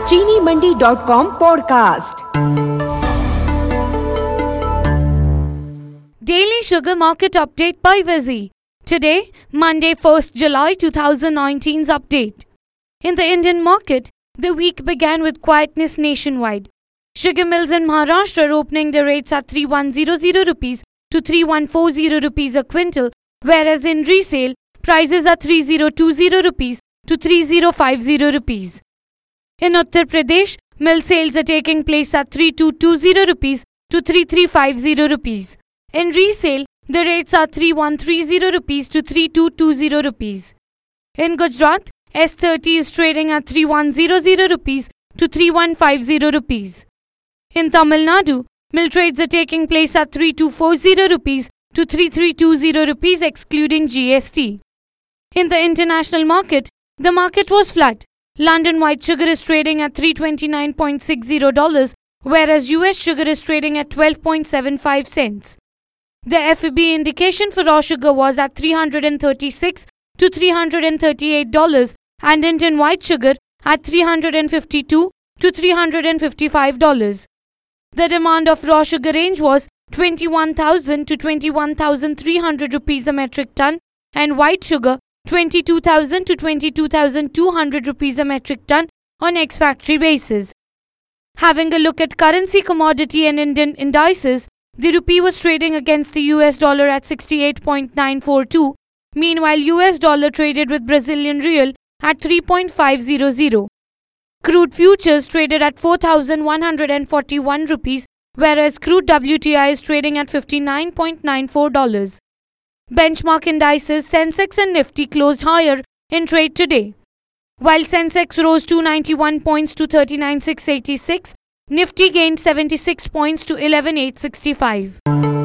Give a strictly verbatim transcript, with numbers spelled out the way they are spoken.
चीनी Mandi dot com podcast. Daily Sugar Market Update by Vizzy. Today, Monday, first July twenty nineteen's update. In the Indian market, the week began with quietness nationwide. Sugar mills in Maharashtra are opening their rates at thirty-one hundred rupees to thirty-one forty rupees a quintal, whereas in resale, prices are thirty twenty rupees to thirty fifty rupees. In Uttar Pradesh, mill sales are taking place at thirty-two twenty rupees to thirty-three fifty rupees. In resale, the rates are thirty-one thirty rupees to thirty-two twenty rupees. In Gujarat, S thirty is trading at thirty-one hundred rupees to thirty-one fifty rupees. In Tamil Nadu, mill trades are taking place at thirty-two forty rupees to thirty-three twenty rupees excluding G S T. In the international market, the market was flat. London white sugar is trading at three hundred twenty-nine point six zero dollars, whereas U S sugar is trading at twelve point seven five cents. The F E B indication for raw sugar was at three hundred thirty-six to three hundred thirty-eight dollars and Indian white sugar at three hundred fifty-two to three hundred fifty-five dollars. The demand of raw sugar range was twenty-one thousand to twenty-one thousand three hundred rupees a metric ton and white sugar twenty-two thousand to twenty-two thousand two hundred rupees a metric ton on ex-factory basis. Having a look at currency, commodity and Indian indices, the rupee was trading against the U S dollar at sixty-eight point nine four two. Meanwhile, U S dollar traded with Brazilian real at three point five zero zero. Crude futures traded at four thousand one hundred forty-one rupees, whereas crude W T I is trading at fifty-nine point nine four dollars. Benchmark indices Sensex and Nifty closed higher in trade today. While Sensex rose two hundred ninety-one points to thirty-nine thousand six hundred eighty-six, Nifty gained seventy-six points to eleven thousand eight hundred sixty-five.